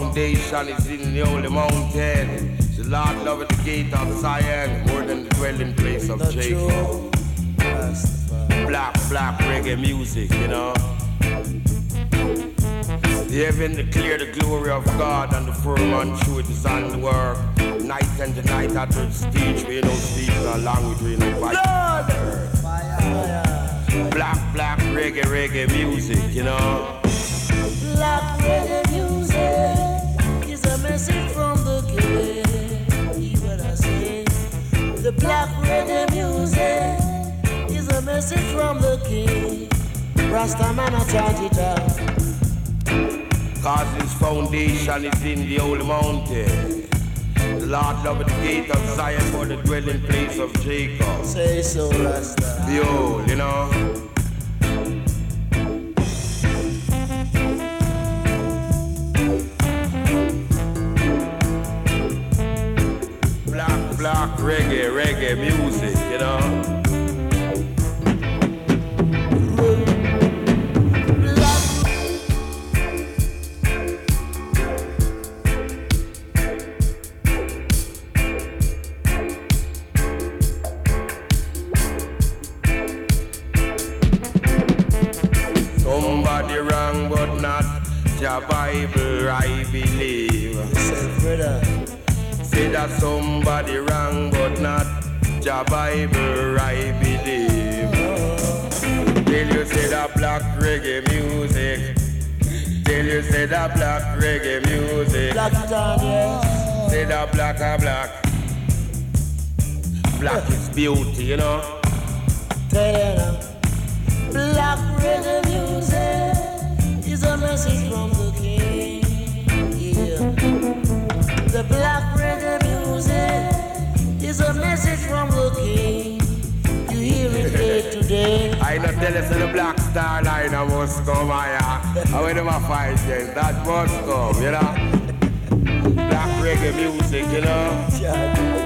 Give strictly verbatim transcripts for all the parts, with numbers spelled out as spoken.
foundation is in the holy mountain. The Lord loveth the gate of Zion more than the dwelling place of the Jacob. Black, black reggae music, you know. The heaven declare the glory of God, and the firmament through it is on the work. Night and the night at the stage where you don't speak no language, where you don't fight. Black, black reggae, reggae music, you know. Black reggae music is a message from the king. Hear what I say. The black reggae music is a message from the king. Rasta man a chant it out. Cause his foundation is in the holy mountain. The Lord loveth the gate of Zion for the dwelling place of Jacob. Say so, Rasta. Behold, you know. Black, black reggae, reggae music, you know. Your Bible, I believe. Say that somebody wrong, but not your Bible, I believe. Tell you say that black reggae music. Tell you say that black reggae music. Black time, yes. Say that black are black. Black is beauty, you know. Tell you now. Black reggae music is a message from the king. Yeah. The black reggae music is a message from the king. You hear it day to day. I not tell you so the Black Star Line must come here. I went to my fight then, that must come, you know. Black reggae music, you know.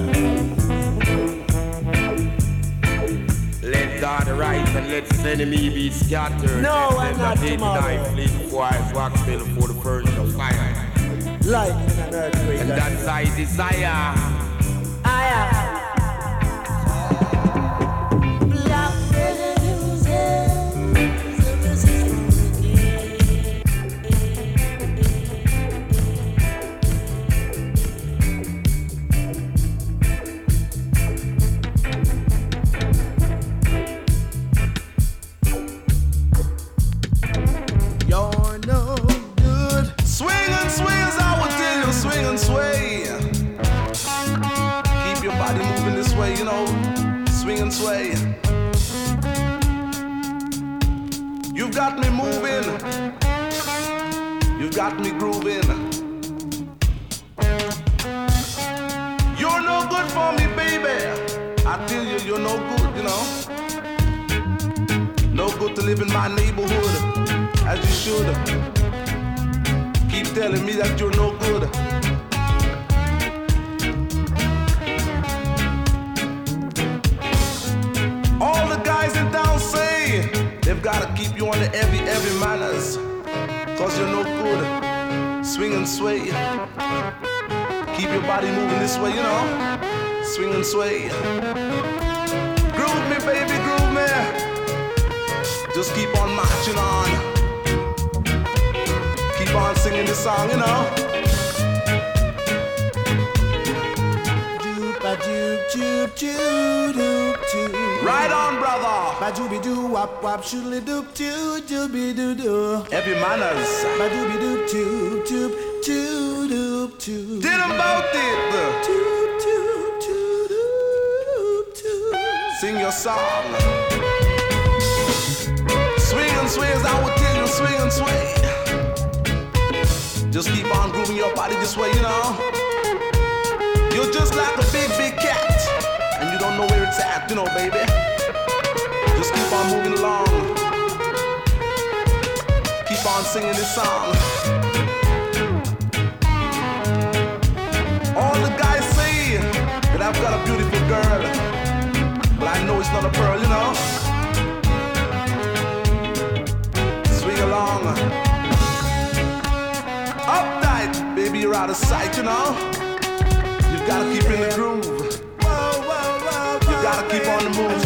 Let God rise and let his enemy be scattered. No, I'm not tomorrow. I flee before I wax bill for the furnace of fire. Light in an earthquake. And that's I desire. I Black reggae music is a message from the king. You're no good. Swing and sway as I would tell you, swing and sway. Keep your body moving this way, you know. Swing and sway. You've got me moving. You've got me grooving. You're no good for me, baby. I tell you, you're no good, you know. No good to live in my neighborhood as you should. Keep telling me that you're no good. All the guys in town say they've gotta keep you on the heavy, heavy manners, cause you're no good. Swing and sway. Keep your body moving this way, you know. Swing and sway. Groove me, baby, groove me. Just keep on marching on. Keep on singing this song, you know. Right on, brother. Ba-dooby doo wap wap shoodly doop doo dooby doo doo. Heavy manners. Ba-dooby doo doop doop doo doop doo. Did about it. Doop doop doo doop doo. Sing your song. Swing and sway as I would tell you, swing and sway. Just keep on grooving your body this way, you know. You're just like a big, big cat, and you don't know where it's at, you know, baby. Just keep on moving along. Keep on singing this song. All the guys say that I've got a beautiful girl, but I know it's not a pearl, you know. Swing along. Uptight. out of sight, you know. You gotta keep in the groove. You gotta keep on the move.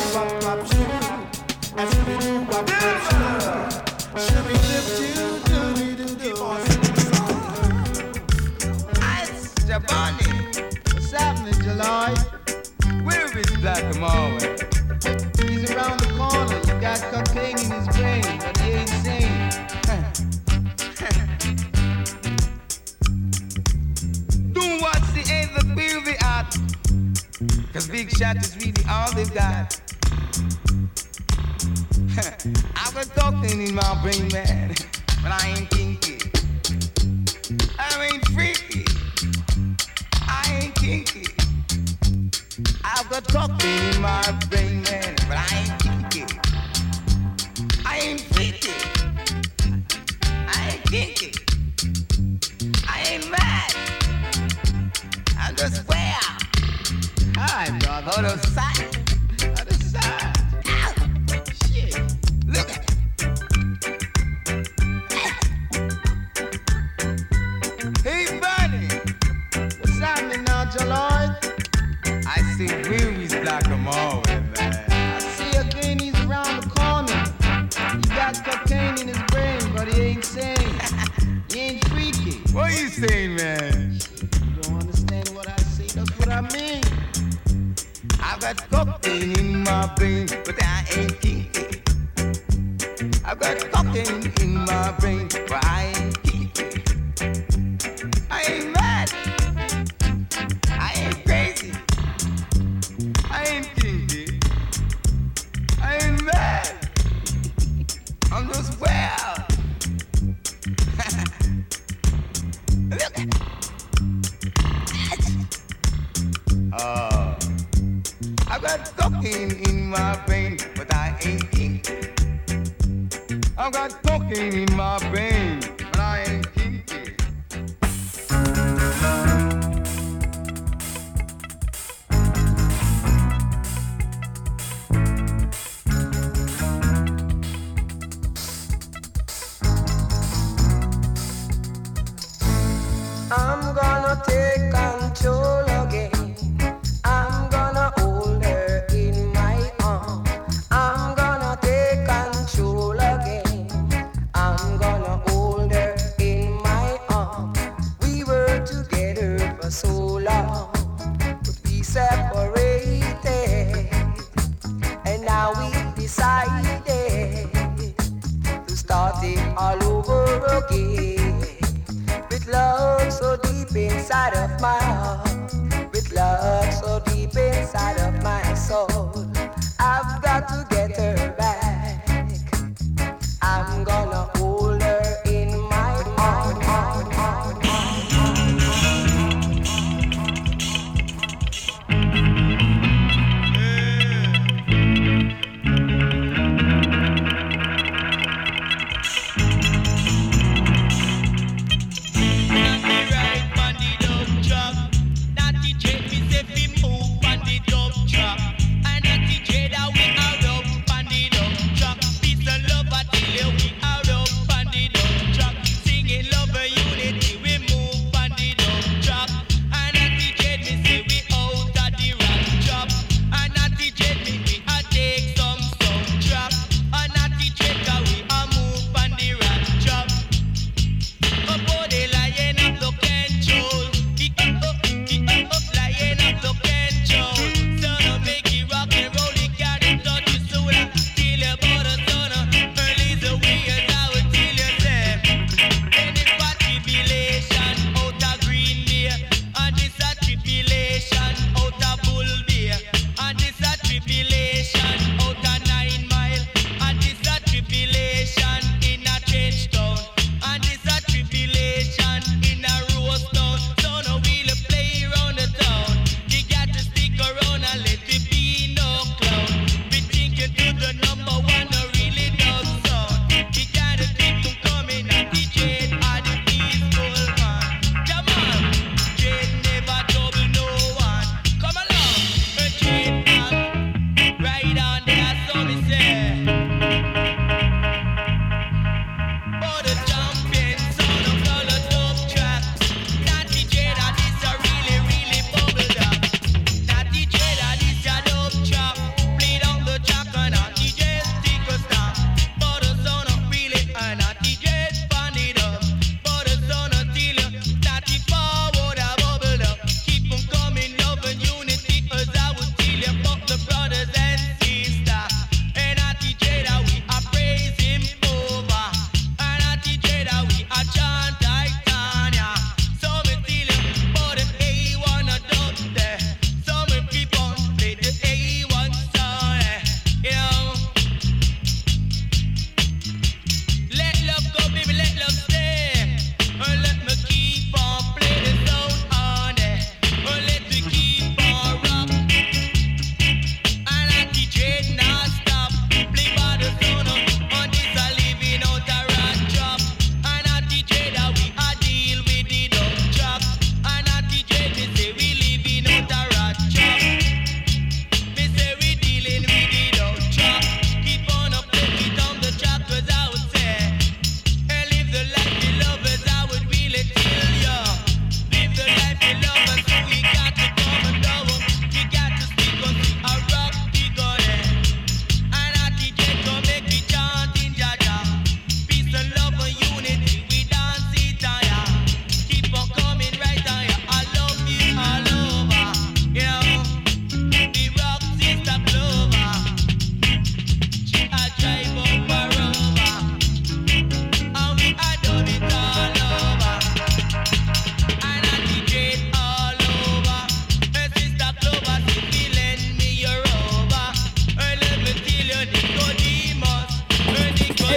It's Jabani. What's happening, July? Where is Black Amore? He's around the corner. You got cocaine in his brain, but he ain't sane. Don't watch the ends of the art. Cause Big Shot is really all they've got. I've got cocaine in my brain, man, but I ain't kinky. I ain't freaky. I ain't kinky. I've got cocaine in my brain, man, but I ain't kinky. I ain't freaky. I ain't kinky. I ain't mad. I'm just well. Hi, brother. Other side. Other side. Ow. Shit. Look at it. Hey, Bunny. What's happening now, Jaloid? I see where is Black Amore, man. I see again he's around the corner. He got cocaine in his brain, but he ain't sane. He ain't freaky. What you saying, man? You don't understand what I say, that's what I mean. I've got cocaine in my brain, but I ain't kinky. I've got cocaine in my brain, but I ain't kinky. I ain't mad. I ain't crazy. I ain't kinky. I ain't mad. I'm just well. Look at it. Oh. I've got cocaine in my brain, but I ain't kinky. I've got cocaine in my brain, but I ain't kinky. I'm gonna take control again. I'm gonna hold her in my arm. I'm gonna take control again. I'm gonna hold her in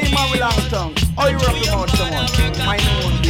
Hey, Mary Longton, how you rock them out so much? My name is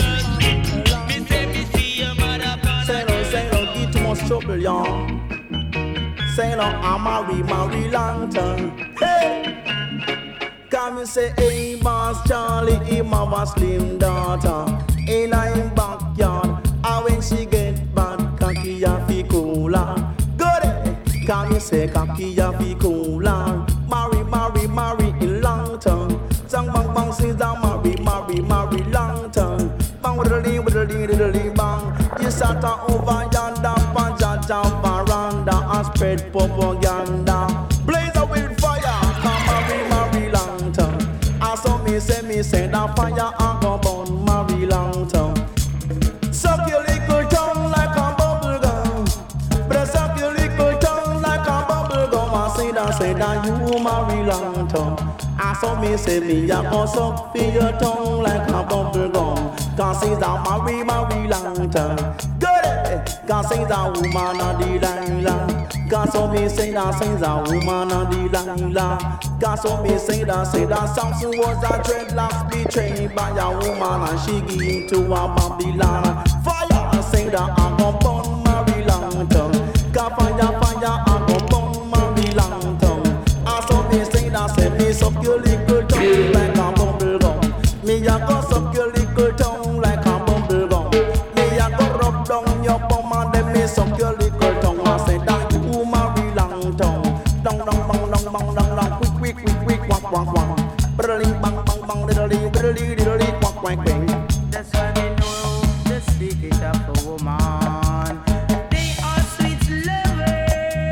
Say no, say no, get too much trouble, y'all. Say no, I'm Mary, Mary Longton. Hey! Come and say, hey, boss Charlie, him have a slim daughter in him backyard. And when she get bad, cocky a fi cooler. Go there. Come and say, cocky a fi cooler. Marry, marry, marry in Longton. Sang bang bang, sit down, marry, marry, marry Longton. Bang with a lee, with a lee, with a lee, bang. You sat over yonder, panjata veranda, and spread propaganda. Blaze up with fire, come marry, marry Longton. And so me say, me say that fire and go burn Mary Longton. Suck your little tongue like a bubble gum. But suck your little tongue like a bubble gum. I say that, say that you Mary Longton. And so me say me a go suck for your tongue like a bubble gum. Cause she's a Mary, Mary Longton. Good day. Cause she's a woman of the Delilah. Cause so me say that she's a woman of the Delilah. Cause so me say that, say that Samson was a dreadlocks betrayed by a woman and she gave to a Babylon. Fire, say that I'm gon' burn Mary Longton. Cause fire, fire, I'm gon' burn Mary Longton. And so me say that, say me suck your little tongue like a bubble gum. Me a go suck your little tongue like a bubble gum. Me a go rub down your bum and then me suck your little tongue. I say that you Mary Longton. Dong dong bang dong bang dong dong. Quick quick quick quick quack quack quack. Bang bang bang bang diddly diddly diddly quack quack bang. That's why they know the secret of a woman. They are sweet lovers.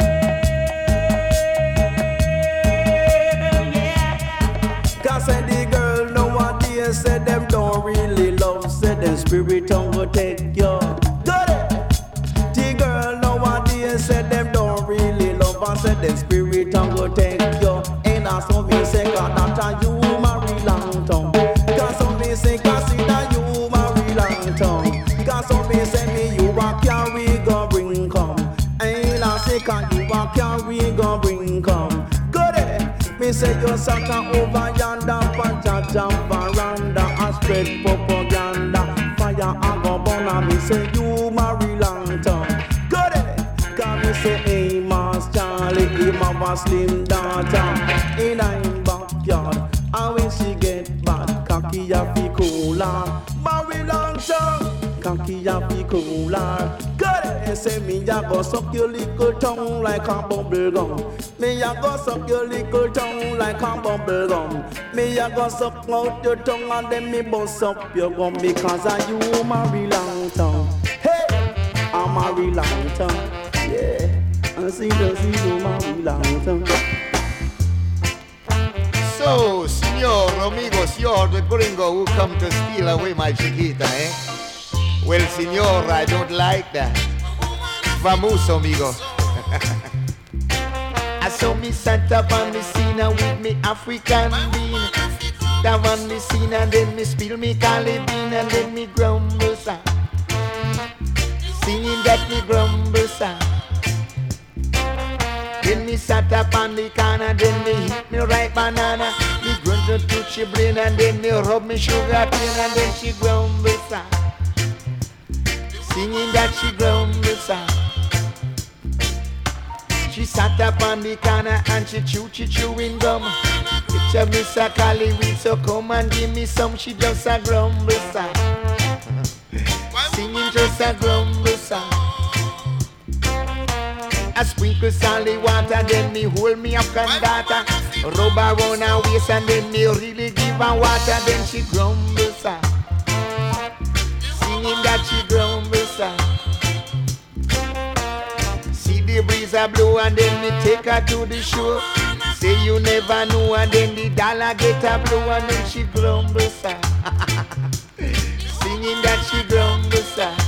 Yeah. Cause say the girl nowadays say them don't really love. Say them spirit tongue go take you. Got it. The girl nowadays say them don't really love. And say them spirit tongue go take you. And I saw me say God that you Mary Longton. Cause so me say cause see that you Mary Longton. Cause so me say me you a carry go bring come. And I say cause you a carry go bring come. Got it. Me say you sat over yonder panjata veranda and spread propaganda. Fire and go burn and me say you Mary Longton. Got it. Cause me say hey Mas Charlie, him have a slim daughter in him backyard. And when she get bad, cocky a fi cooler. Mary Longton, cocky a fi cooler. Got it. Say me a go suck your little tongue like a bubble gum. Me a go suck your little tongue like a bubble gum. Me a go suck out your tongue and then me bust up your gum because of you Mary Longton. Hey, I'm Mary Longton. Yeah, I see the see you Mary Longton. So, signor, amigos, you're the gringo who come to steal away my chiquita, eh? Well, signor, I don't like that. Vamos, amigo. I saw me sat up on the scene with me African bean. Down on the scene and then me spill me cali bean and then me grumble sound. Singing that me grumble sound. Then me sat up on the corner, then me hit me right banana. Me grunt to touch she brain and then me rub me sugar cane and then she grumble sound. Singing that she grumble sound. She sat up on the corner and she chew, she chewing gum. It's a Miss a Cali weed, so come and give me some. She just a grumble sound. Singing just a grumble sound. I sprinkle solid water, then me hold me up and data. Rub around her waist and then me really give her water. Then she grumble sound. Singing that she grumble sound. See the breeze a blow and then me take her to the shore. Say you never know and then the dollar get a blow and then she grumble sound. Singing that she grumble sound.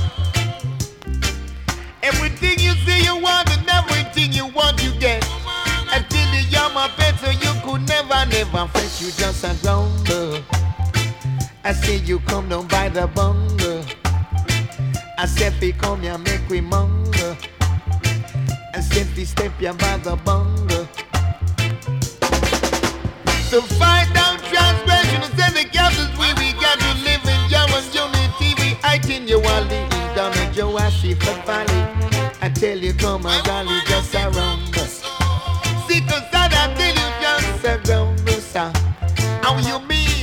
Everything you say you want and everything you want you get. Until the yama better you could never, never fetch. You just a grumble. I say you come down by the bungle. I said we come here make we mungle. I said we step here by the bungle. So find out just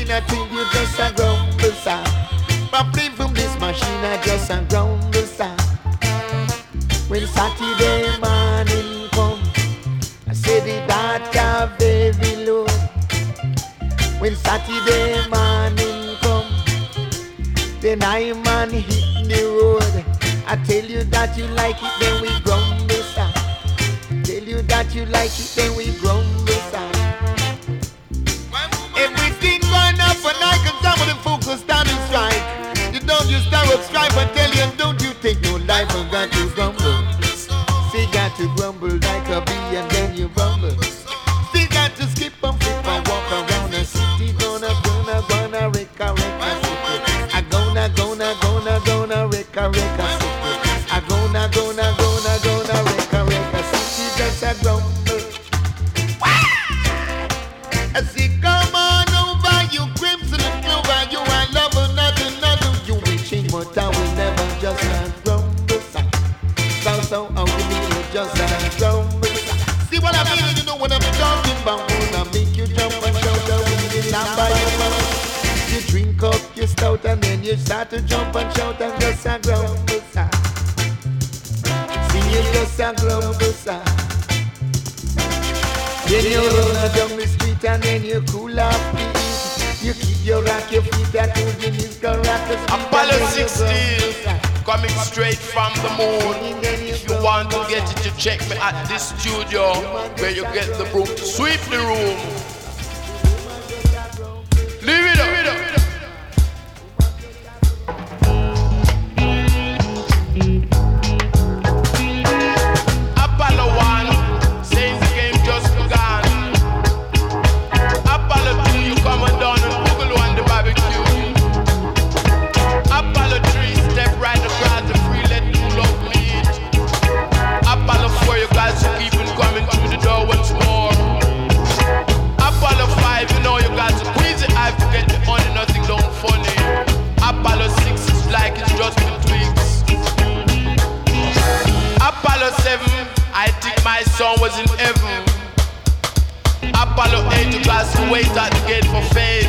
machine, I think you just a grumble sound. But play from this machine, I just a grumble sound. When Saturday morning come, I say the data very low. When Saturday morning come, then I man hit the road. I tell you that you like it, then we grumble sound. Tell you that you like it, then we grumble sound. Everything going up and I can some of the focus down and strike. You don't just start up strife and tell you don't you take no life and got to grumble. See got to grumble like a bee and then you grumble. See got to skip and flip and walk around the city. Gonna gonna gonna wreck a wreck a city. I gonna gonna gonna gonna wreck a wreck a city. I gonna gonna gonna gonna wreck a wreck a city. Just a grumble. I say come on over you crimson and clover. You are lover nothing nothing. You will change but I will never just a grumble. So so I will be just a grumble. See what I mean? You know what I'm talking about. Wanna make you jump and shout out when you lamp by your mouth. You drink up your stout and then you start to jump and shout and just a grumble. See you just a grumble. Then you run down the street and then you cool off the heat. You keep your rock, your feet that cool, you need to rock the street. Apollo sixteen, coming straight from the moon. If you want to get it, you check me at this studio where you get the broom to sweep the room. Leave it up. Leave it up. Apollo one, saying the game just begun. Apollo two, you coming down and Google on the barbecue. Apollo three, step right across the free, let you love me. Apollo four, you guys to keep on coming through the door once more. Apollo five, you know you got to squeeze it, I forget the honey, nothing don't funny. Apollo six is like it's just been tweaks. Apollo seven, I think my son was in heaven. Apollo eight, you got to wait at the gate for fate.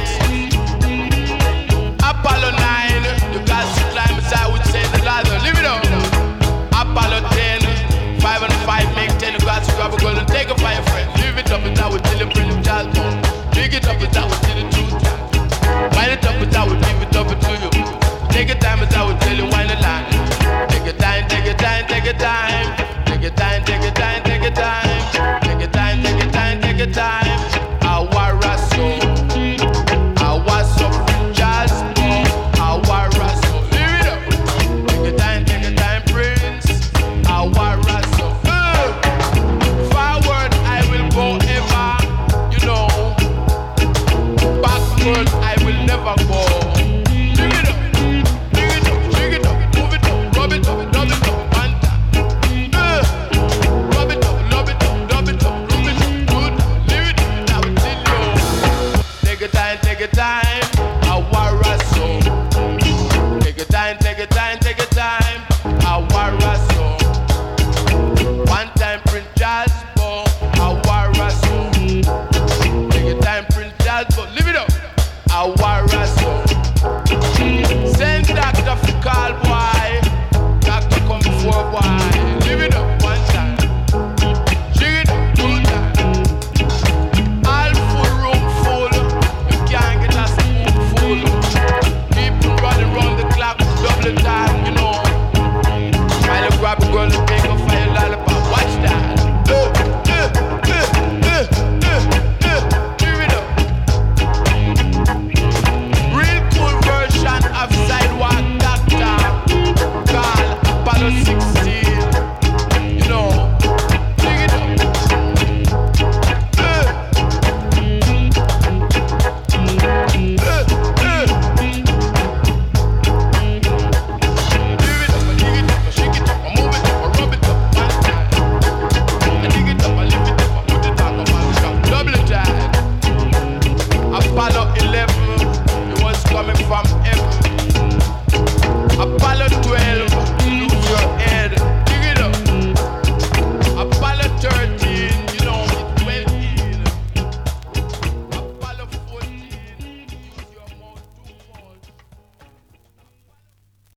Apollo nine, you got to climb inside with say the ladder, leave it up. Apollo ten, five and five make ten, you got to grab a girl and take a fire friend. Leave it up and down with till you bring the child down. Dig it up and down with till the truth. Wind it up and down with leave it up to you. Take your time and down with till you wind the line. Take your time, take your time, take your time. Take your time, take your time, take your time. Take your time, take your time, take your time. I was so, I was so just, I was so. Leave it up. Take your time, take your time, Prince. I was so. Forward I will go ever, you know. Backward I will never go. Dig it up, dig it up, dig it up, move it up, rub it up, rub it up, one time. Uh, rub it up, rub it up, rub it up, rub it up, good. Leave it up, now it's in you. Take your time, take your time, I war so. Take your time, take your time, take your time, I war so. One time, Prince Jasper, I war so. Take your time, Prince Jasper, leave it up, I war so. Send Doctor for call.